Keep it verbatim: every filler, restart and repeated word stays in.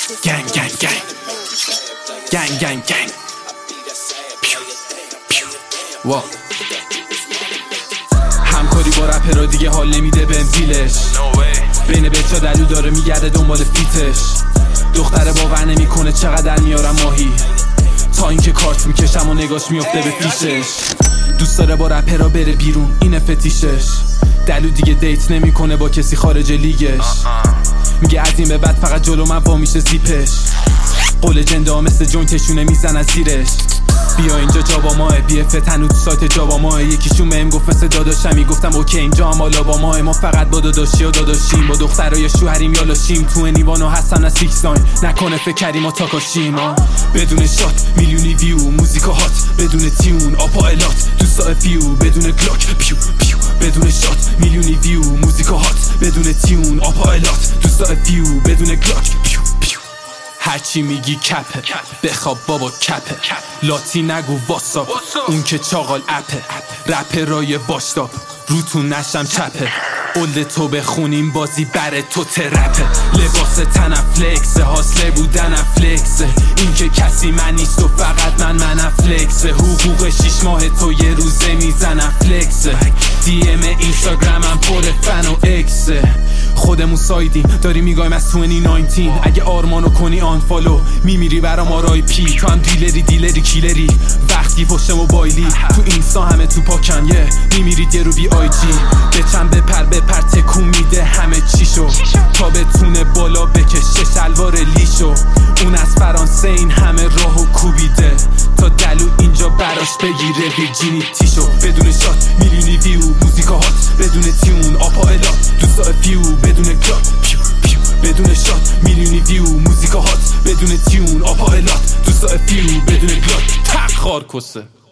گنگ گنگ گنگ گنگ گنگ گنگ وا همکاری با رپرها دیگه حال نمیده بهم دیلش بین بچا دلو داره میگرده دنبال فیتش دختره باور نمیکنه چقدر میارم ماهی تا اینکه کارت میکشم و نگاش میفته به پیشش دوست داره با رپرها بره بیرون اینه فتیشش دلو دیگه دیت نمیکنه با کسی خارج لیگش میگه از این به بعد فقط جلو من با میشه زیپش قول جنده ها مثل جوینتشونه میزن از زیرش بیا اینجا جابا ماه بی اف تنو تو سایت جابا ماه یکیشون بهم گفت مثل داداشمی گفتم اوکی اینجا هم حالا با ماه ما فقط با داداشی و داداشیم با دخترای شوهریم یا لاشیم تو نیوانو هستن از سیکس ناین نکنه فکر کردیم و تاکاشیم بدون شات میلیونی ویو موزیکا هات بدون تیون آپا الات دوستا فیو بدون کلاک پیو پیو بدون شات میلیونی ویو موزیکا هات بدون تیون آپا الات دوستا فیو بدون کلاک پیو پیو هرچی میگی کپه بخواب بابا کپه لاتی نگو واسا اون که چاقال اپه رپرای باشتاب روتون نشم چپه اولد تو بخونیم بازی بره تو ترپه لباس تنم فلکسه حاصله بودن فلکسه این که کسی من نیست و فقط من منم فلکسه حقوق شیش ماه تو یه روزه میزنم فلکسه دی ام اینستاگرامم پر فن و اکسه خودمون سایدیم داری میگایم از تو نایزده اگه آرمانو کنی آنفالو میمیری برام آرای پی تو هم دیلری دیلری کیلری وقتی پشت موبایلی تو اینستا همه تو پاکن یه میمیرید یه رو بی آی جی بچم بپر بپر تکون میده همه چیشو تا بتونه بالا بکشه شلوار لیشو اون از فرانسه این همه راهو کوبیده تا دلو اینجا براش بگیره ویرجینیتیشو بدون شات میلیونی ویو موزیکا هات بدون تیون آپا الات دوستا فیو بدون کلاک پیو پیو بدون شات میلیونی ویو موزیکا هات بدون تیون آپا الات دوستا فیو بدون کلاک تق خار کسه